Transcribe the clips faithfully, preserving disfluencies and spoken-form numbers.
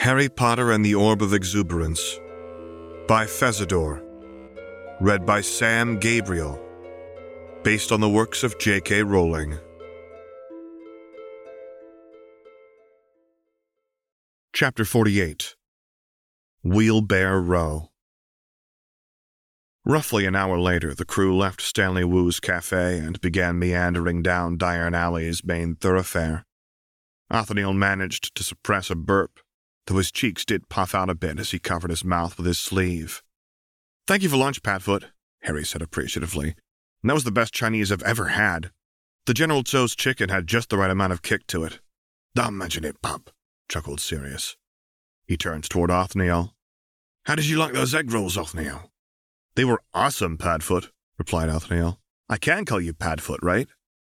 Harry Potter and the Orb of Exuberance by Fezador. Read by Sam Gabriel. Based on the works of J K Rowling. Chapter forty-eight. Wheelbarrow Row. Roughly an hour later, the crew left Stanley Wu's cafe and began meandering down Diron Alley's main thoroughfare. Othniel managed to suppress a burp, though his cheeks did puff out a bit as he covered his mouth with his sleeve. "Thank you for lunch, Padfoot," Harry said appreciatively. "That was the best Chinese I've ever had. The General Tso's chicken had just the right amount of kick to it." "Don't mention it, pup," chuckled Sirius. He turned toward Othniel. "How did you like those egg rolls, Othniel?" "They were awesome, Padfoot," replied Othniel. "I can call you Padfoot, right?"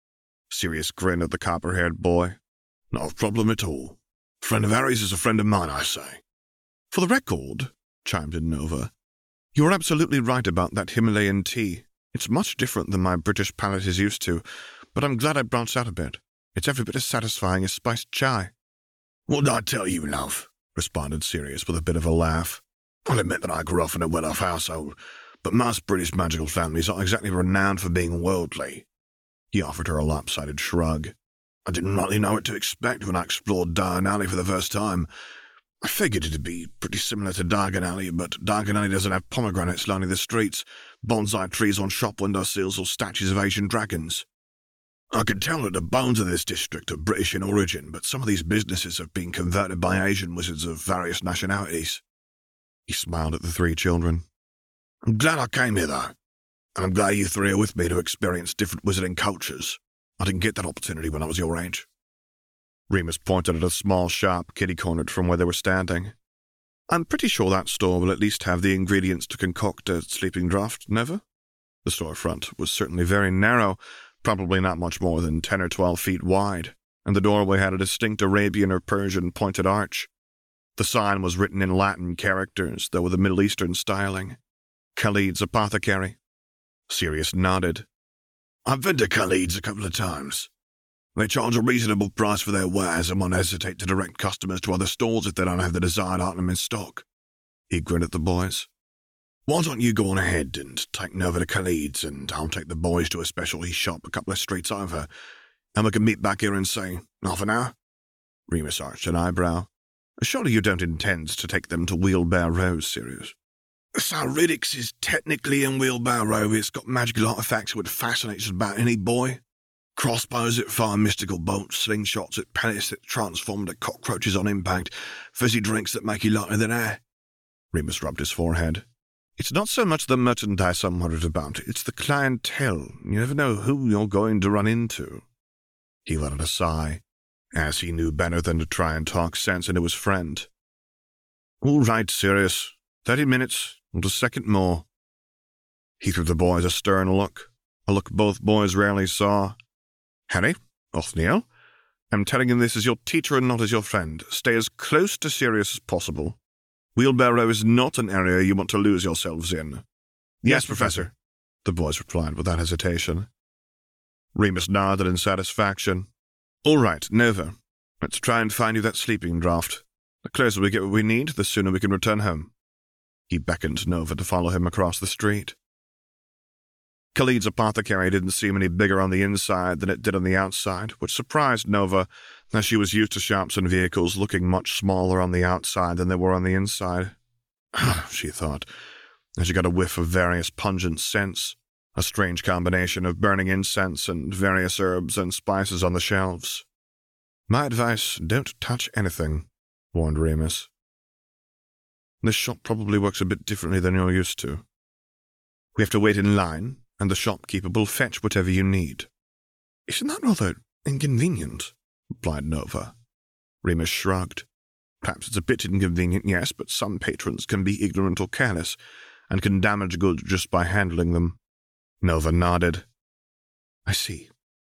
Sirius grinned at the copper-haired boy. "Not a problem at all. Friend of Harry's is a friend of mine, I say." "For the record," chimed in Nova, "you're absolutely right about that Himalayan tea. It's much different than my British palate is used to, but I'm glad I branched out a bit. It's every bit as satisfying as spiced chai." "What did I tell you, love?" responded Sirius with a bit of a laugh. "I'll admit that I grew up in a well-off household, but most British magical families aren't exactly renowned for being worldly." He offered her a lopsided shrug. "I didn't rightly know what to expect when I explored Diagon Alley for the first time. I figured it'd be pretty similar to Diagon Alley, but Diagon Alley doesn't have pomegranates lining the streets, bonsai trees on shop windowsills, or statues of Asian dragons. I can tell that the bones of this district are British in origin, but some of these businesses have been converted by Asian wizards of various nationalities." He smiled at the three children. "I'm glad I came here, though, and I'm glad you three are with me to experience different wizarding cultures. I didn't get that opportunity when I was your age." Remus pointed at a small shop kitty-cornered from where they were standing. "I'm pretty sure that store will at least have the ingredients to concoct a sleeping draught, never?" The storefront was certainly very narrow, probably not much more than ten or twelve feet wide, and the doorway had a distinct Arabian or Persian pointed arch. The sign was written in Latin characters, though with a Middle Eastern styling. "Khalid's Apothecary." Sirius nodded. "I've been to Khalid's a couple of times. They charge a reasonable price for their wares and won't hesitate to direct customers to other stores if they don't have the desired item in stock." He grinned at the boys. "Why don't you go on ahead and take Nova to Khalid's, and I'll take the boys to a specialty shop a couple of streets over, and we can meet back here in, say, half an hour?" Remus arched an eyebrow. "Surely you don't intend to take them to Wheelbarrow Row, Sirius?" "So Riddix is technically in Wheelbarrow Row. It's got magical artifacts that would fascinate just about any boy. Crossbows that fire mystical bolts, slingshots at pellets that transform to cockroaches on impact, fizzy drinks that make you lighter than air." Remus rubbed his forehead. "It's not so much the merchandise I'm worried about, it's the clientele. You never know who you're going to run into." He let out a sigh, as he knew better than to try and talk sense into his friend. "All right, Sirius. Thirty minutes, not a second more." He threw the boys a stern look, a look both boys rarely saw. "Harry, Othniel, I'm telling you this as your teacher and not as your friend. Stay as close to Sirius as possible. Wheelbarrow is not an area you want to lose yourselves in." "Yes, Professor," the boys replied without hesitation. Remus nodded in satisfaction. "All right, Nova, let's try and find you that sleeping draught. The closer we get what we need, the sooner we can return home." He beckoned Nova to follow him across the street. Khalid's Apothecary didn't seem any bigger on the inside than it did on the outside, which surprised Nova, as she was used to shops and vehicles looking much smaller on the outside than they were on the inside. She thought, as she got a whiff of various pungent scents, a strange combination of burning incense and various herbs and spices on the shelves. "My advice, don't touch anything," warned Remus. "This shop probably works a bit differently than you're used to. We have to wait in line, and the shopkeeper will fetch whatever you need." "Isn't that rather inconvenient?" replied Nova. Remus shrugged. "Perhaps it's a bit inconvenient, yes, but some patrons can be ignorant or careless, and can damage goods just by handling them." Nova nodded. "I see."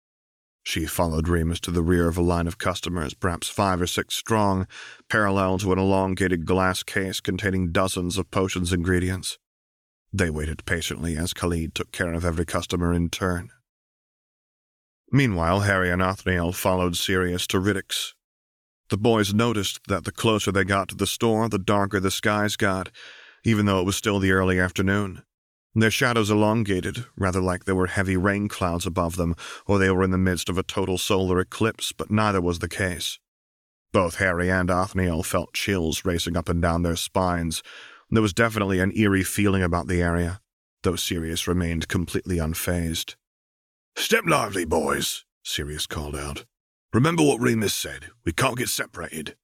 She followed Remus to the rear of a line of customers, perhaps five or six strong, parallel to an elongated glass case containing dozens of potions ingredients. They waited patiently as Khalid took care of every customer in turn. Meanwhile, Harry and Othniel followed Sirius to Riddix. The boys noticed that the closer they got to the store, the darker the skies got, even though it was still the early afternoon. Their shadows elongated, rather like there were heavy rain clouds above them, or they were in the midst of a total solar eclipse, but neither was the case. Both Harry and Othniel felt chills racing up and down their spines. There was definitely an eerie feeling about the area, though Sirius remained completely unfazed. "Step lively, boys," Sirius called out. "Remember what Remus said. We can't get separated."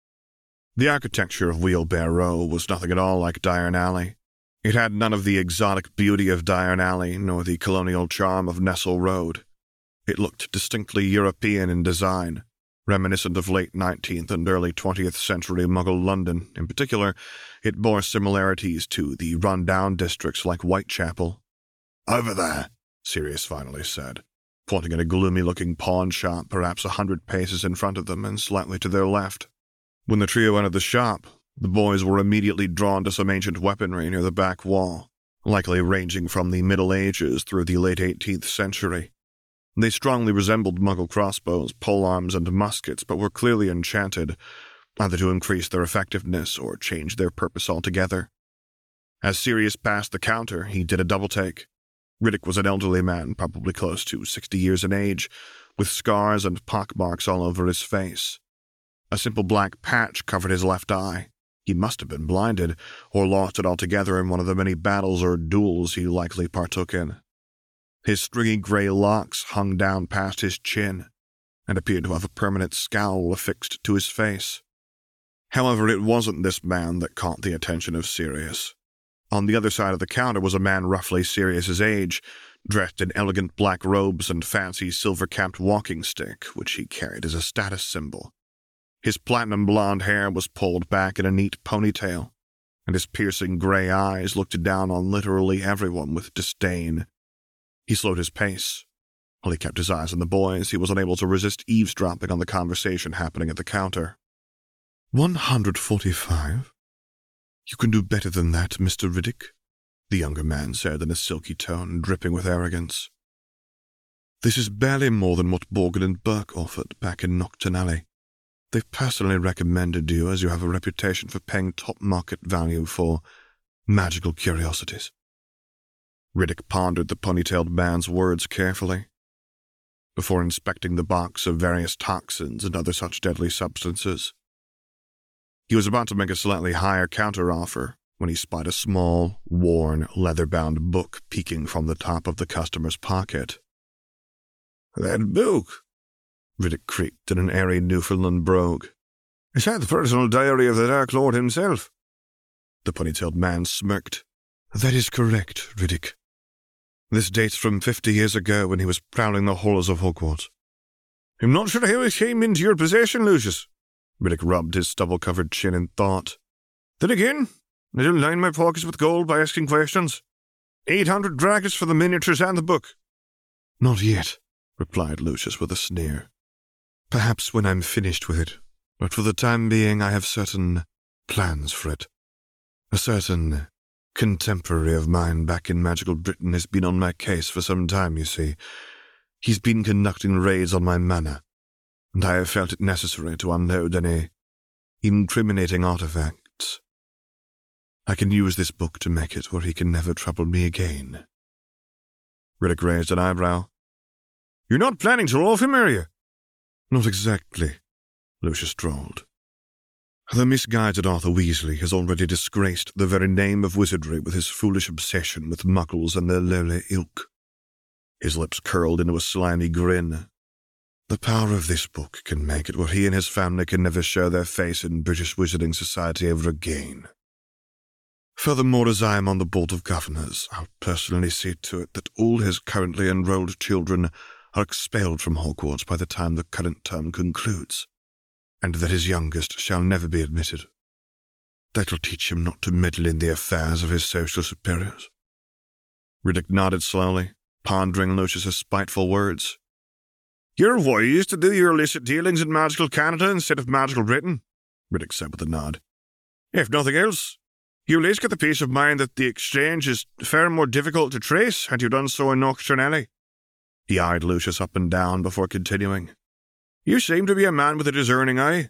The architecture of Wheelbear Row was nothing at all like Diagon Alley. It had none of the exotic beauty of Diagon Alley, nor the colonial charm of Nestle Road. It looked distinctly European in design, reminiscent of late nineteenth and early twentieth century Muggle London. In particular, it bore similarities to the run-down districts like Whitechapel. "Over there," Sirius finally said, pointing at a gloomy-looking pawn shop perhaps a hundred paces in front of them and slightly to their left. When the trio entered the shop, the boys were immediately drawn to some ancient weaponry near the back wall, likely ranging from the Middle Ages through the late eighteenth century. They strongly resembled Muggle crossbows, polearms, and muskets, but were clearly enchanted, either to increase their effectiveness or change their purpose altogether. As Sirius passed the counter, he did a double-take. Riddick was an elderly man, probably close to sixty years in age, with scars and pockmarks all over his face. A simple black patch covered his left eye. He must have been blinded, or lost it altogether in one of the many battles or duels he likely partook in. His stringy gray locks hung down past his chin, and appeared to have a permanent scowl affixed to his face. However, it wasn't this man that caught the attention of Sirius. On the other side of the counter was a man roughly Sirius's age, dressed in elegant black robes and fancy silver-capped walking stick, which he carried as a status symbol. His platinum blonde hair was pulled back in a neat ponytail, and his piercing gray eyes looked down on literally everyone with disdain. He slowed his pace. While he kept his eyes on the boys, he was unable to resist eavesdropping on the conversation happening at the counter. One hundred forty-five? You can do better than that, Mister Riddick, the younger man said in a silky tone, dripping with arrogance. This is barely more than what Borgin and Burke offered back in Nocturne Alley. They've personally recommended you as you have a reputation for paying top market value for magical curiosities. Riddick pondered the ponytailed man's words carefully, before inspecting the box of various toxins and other such deadly substances. He was about to make a slightly higher counteroffer when he spied a small, worn, leather-bound book peeking from the top of the customer's pocket. "That book," Riddick creaked in an airy Newfoundland brogue. "Is that the personal diary of the Dark Lord himself?" The ponytailed man smirked. "That is correct, Riddick. This dates from fifty years ago when he was prowling the halls of Hogwarts." "I'm not sure how it came into your possession, Lucius." Riddick rubbed his stubble-covered chin in thought. "Then again, I don't line my pockets with gold by asking questions. Eight hundred drachmas for the miniatures and the book." "Not yet," replied Lucius with a sneer. "Perhaps when I'm finished with it, but for the time being I have certain plans for it. A certain contemporary of mine back in magical Britain has been on my case for some time, you see. He's been conducting raids on my manor, and I have felt it necessary to unload any incriminating artifacts. I can use this book to make it where he can never trouble me again." Riddick raised an eyebrow. "You're not planning to off him, are you?" "Not exactly," Lucius drawled. "The misguided Arthur Weasley has already disgraced the very name of wizardry with his foolish obsession with muggles and their lowly ilk." His lips curled into a slimy grin. "The power of this book can make it where he and his family can never show their face in British Wizarding Society ever again. Furthermore, as I am on the Board of Governors, I'll personally see to it that all his currently enrolled children are expelled from Hogwarts by the time the current term concludes, and that his youngest shall never be admitted. That'll teach him not to meddle in the affairs of his social superiors." Riddick nodded slowly, pondering Lucius's spiteful words. "You're wise to do your illicit dealings in magical Canada instead of magical Britain," Riddick said with a nod. "If nothing else, you'll at least get the peace of mind that the exchange is far more difficult to trace had you done so in Nocturne Alley." He eyed Lucius up and down before continuing. "You seem to be a man with a discerning eye.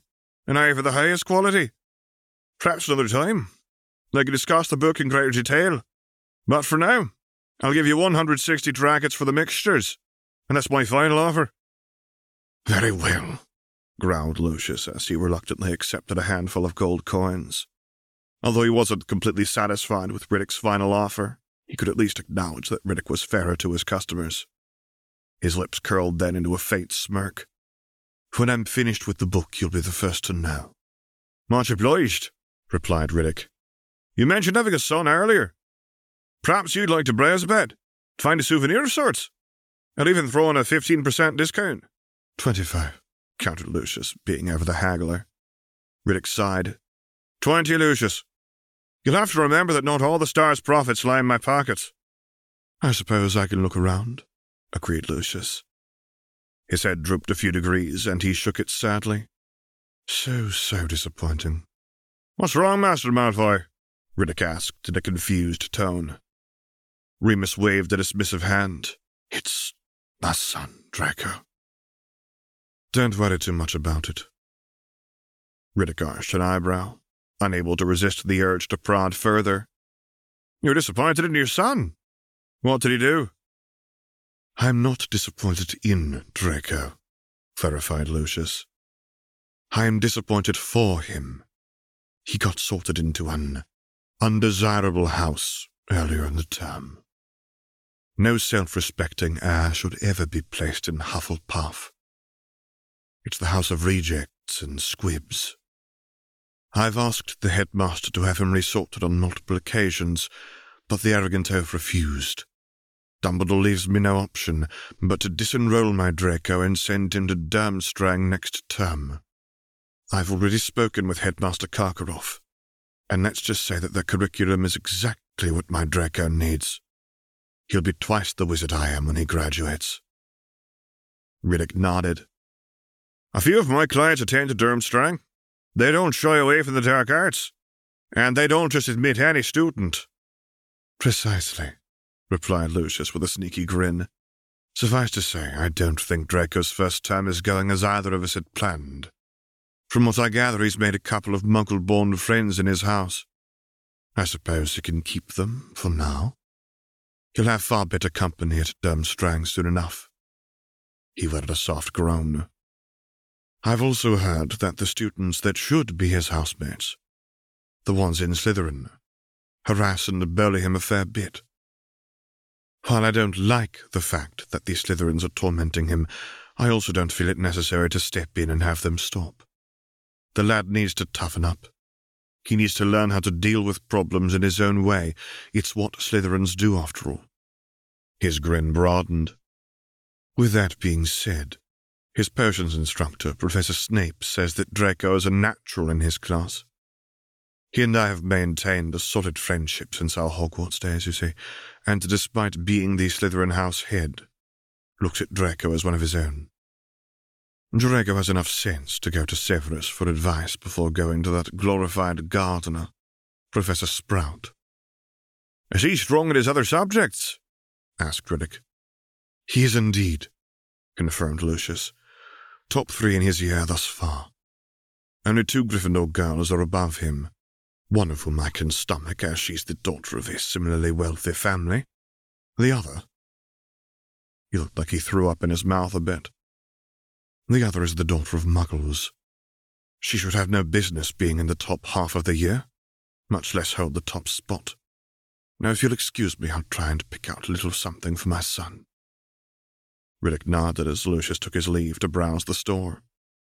an eye for the highest quality. Perhaps another time, I can discuss the book in greater detail. But for now, I'll give you one hundred sixty dragons for the mixtures, and that's my final offer." "Very well," growled Lucius as he reluctantly accepted a handful of gold coins. Although he wasn't completely satisfied with Riddick's final offer, he could at least acknowledge that Riddick was fairer to his customers. His lips curled then into a faint smirk. "When I'm finished with the book, you'll be the first to know." "Much obliged," replied Riddick. "You mentioned having a son earlier. Perhaps you'd like to browse a bit, find a souvenir of sorts. I'll even throw in a fifteen percent discount." Twenty-five, countered Lucius, being ever the haggler. Riddick sighed. Twenty, Lucius. You'll have to remember that not all the star's profits lie in my pockets." "I suppose I can look around," agreed Lucius. His head drooped a few degrees, and he shook it sadly. So, so disappointing. "What's wrong, Master Malfoy?" Riddick asked in a confused tone. Remus waved a dismissive hand. "It's my son, Draco." "Don't worry too much about it." Riddick arched an eyebrow, unable to resist the urge to prod further. "You're disappointed in your son? What did he do?" "I'm not disappointed in Draco," clarified Lucius. "I'm disappointed for him. He got sorted into an undesirable house earlier in the term. No self-respecting heir should ever be placed in Hufflepuff. It's the house of rejects and squibs. I've asked the headmaster to have him resorted on multiple occasions, but the arrogant oaf refused. Dumbledore leaves me no option but to disenroll my Draco and send him to Durmstrang next term. I've already spoken with Headmaster Karkaroff, and let's just say that the curriculum is exactly what my Draco needs. He'll be twice the wizard I am when he graduates." Riddick nodded. "A few of my clients attend to Durmstrang. They don't shy away from the dark arts, and they don't just admit any student." "Precisely," replied Lucius with a sneaky grin. "Suffice to say, I don't think Draco's first term is going as either of us had planned. From what I gather, he's made a couple of Muggle-born friends in his house. I suppose he can keep them for now. He'll have far better company at Durmstrang soon enough." He uttered a soft groan. "I've also heard that the students that should be his housemates, the ones in Slytherin, harass and bully him a fair bit. While I don't like the fact that the Slytherins are tormenting him, I also don't feel it necessary to step in and have them stop. The lad needs to toughen up. He needs to learn how to deal with problems in his own way. It's what Slytherins do, after all." His grin broadened. "With that being said, his potions instructor, Professor Snape, says that Draco is a natural in his class. He and I have maintained a solid friendship since our Hogwarts days, you see, and despite being the Slytherin house head, looks at Draco as one of his own. Draco has enough sense to go to Severus for advice before going to that glorified gardener, Professor Sprout." "Is he strong at his other subjects?" asked Riddick. "He is indeed," confirmed Lucius. "Top three in his year thus far. Only two Gryffindor girls are above him, one of whom I can stomach as she's the daughter of a similarly wealthy family. The other—" He looked like he threw up in his mouth a bit. "The other is the daughter of Muggles. She should have no business being in the top half of the year, much less hold the top spot. Now, if you'll excuse me, I'll try and pick out a little something for my son." Riddick nodded as Lucius took his leave to browse the store.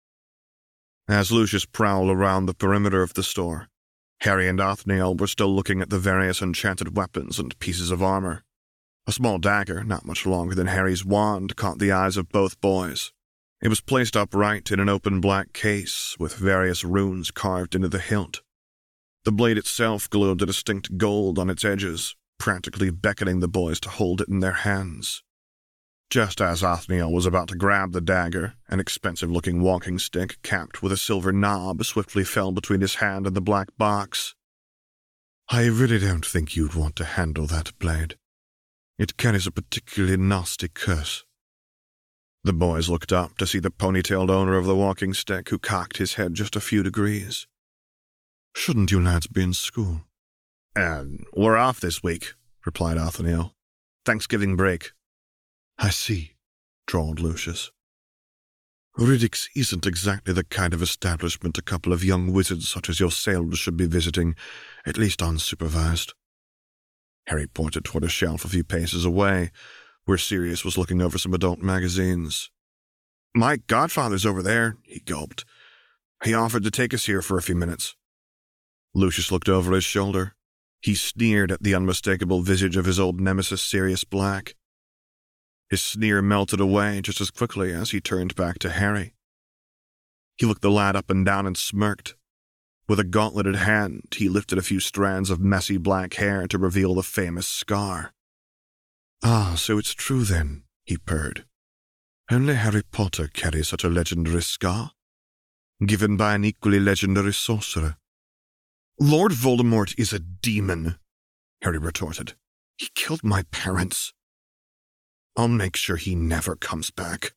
As Lucius prowled around the perimeter of the store, Harry and Othniel were still looking at the various enchanted weapons and pieces of armor. A small dagger, not much longer than Harry's wand, caught the eyes of both boys. It was placed upright in an open black case, with various runes carved into the hilt. The blade itself glowed a distinct gold on its edges, practically beckoning the boys to hold it in their hands. Just as Othniel was about to grab the dagger, an expensive-looking walking stick capped with a silver knob swiftly fell between his hand and the black box. "I really don't think you'd want to handle that blade. It carries a particularly nasty curse." The boys looked up to see the ponytailed owner of the walking stick, who cocked his head just a few degrees. "Shouldn't you lads be in school?" Um, we're off this week," replied Othniel. "Thanksgiving break." "I see," drawled Lucius. "Riddick's isn't exactly the kind of establishment a couple of young wizards such as yourselves should be visiting, at least unsupervised." Harry pointed toward a shelf a few paces away, where Sirius was looking over some adult magazines. "My godfather's over there," he gulped. "He offered to take us here for a few minutes." Lucius looked over his shoulder. He sneered at the unmistakable visage of his old nemesis Sirius Black. His sneer melted away just as quickly as he turned back to Harry. He looked the lad up and down and smirked. With a gauntleted hand, he lifted a few strands of messy black hair to reveal the famous scar. "Ah, so it's true then," he purred. "Only Harry Potter carries such a legendary scar, given by an equally legendary sorcerer." "Lord Voldemort is a demon," Harry retorted. "He killed my parents. I'll make sure he never comes back."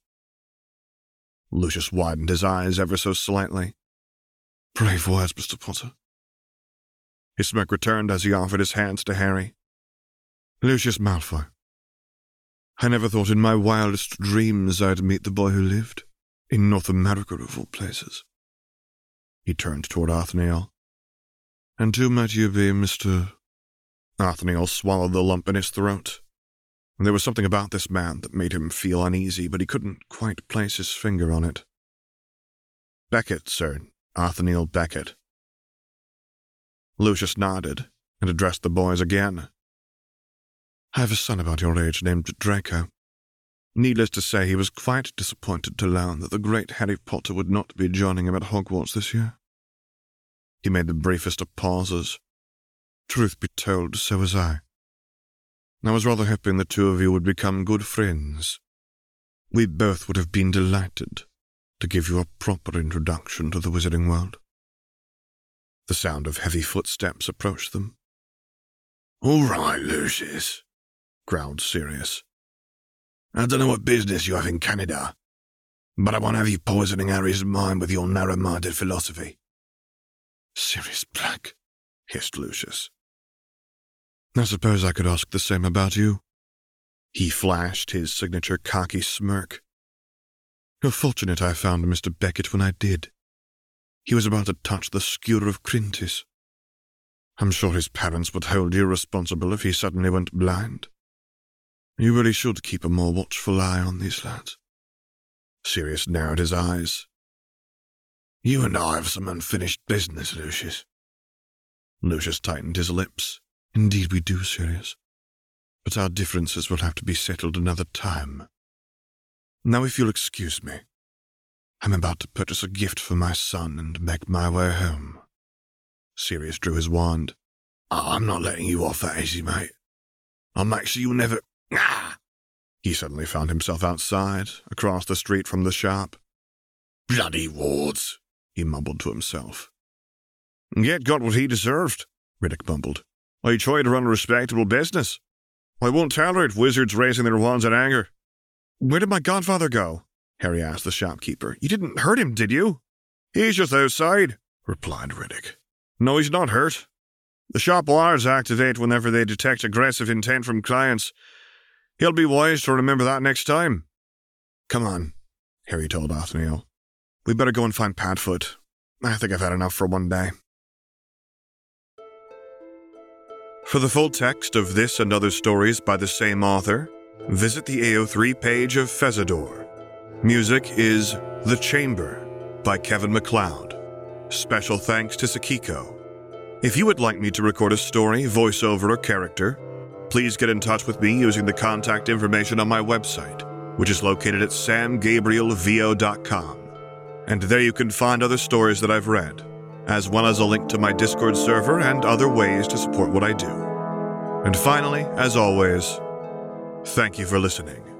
Lucius widened his eyes ever so slightly. "Brave words, Mister Potter." His smirk returned as he offered his hands to Harry. "Lucius Malfoy. I never thought in my wildest dreams I'd meet the boy who lived, in North America of all places." He turned toward Othniel. "And who might you be, Mister Othniel swallowed the lump in his throat. There was something about this man that made him feel uneasy, but he couldn't quite place his finger on it. "Beckett, sir. Othniel Beckett." Lucius nodded and addressed the boys again. "I have a son about your age named Draco. Needless to say, he was quite disappointed to learn that the great Harry Potter would not be joining him at Hogwarts this year." He made the briefest of pauses. "Truth be told, so was I. I was rather hoping the two of you would become good friends. We both would have been delighted to give you a proper introduction to the wizarding world." The sound of heavy footsteps approached them. "All right, Lucius," growled Sirius. "I don't know what business you have in Canada, but I won't have you poisoning Harry's mind with your narrow-minded philosophy." "Sirius Black," hissed Lucius. "I suppose I could ask the same about you." He flashed his signature cocky smirk. "You're fortunate I found Mister Beckett when I did. He was about to touch the skewer of Crintis. I'm sure his parents would hold you responsible if he suddenly went blind. You really should keep a more watchful eye on these lads." Sirius narrowed his eyes. "You and I have some unfinished business, Lucius." Lucius tightened his lips. "Indeed we do, Sirius. But our differences will have to be settled another time. Now, if you'll excuse me, I'm about to purchase a gift for my son and make my way home." Sirius drew his wand. "Oh, I'm not letting you off that easy, mate. I'll make sure you'll never—" Ah! He suddenly found himself outside, across the street from the shop. "Bloody wards," he mumbled to himself. "Yet got what he deserved," Riddick mumbled. "I try to run a respectable business. I won't tolerate wizards raising their wands in anger." "Where did my godfather go?" Harry asked the shopkeeper. "You didn't hurt him, did you?" "He's just outside," replied Riddick. "No, he's not hurt. The shop wires activate whenever they detect aggressive intent from clients. He'll be wise to remember that next time." "Come on," Harry told Othniel. "We better go and find Padfoot. I think I've had enough for one day." For the full text of this and other stories by the same author, visit the A O three page of Fezador. Music is The Chamber by Kevin MacLeod. Special thanks to Sakiko. If you would like me to record a story, voiceover, or character, please get in touch with me using the contact information on my website, which is located at sam gabriel v o dot com. And there you can find other stories that I've read, as well as a link to my Discord server and other ways to support what I do. And finally, as always, thank you for listening.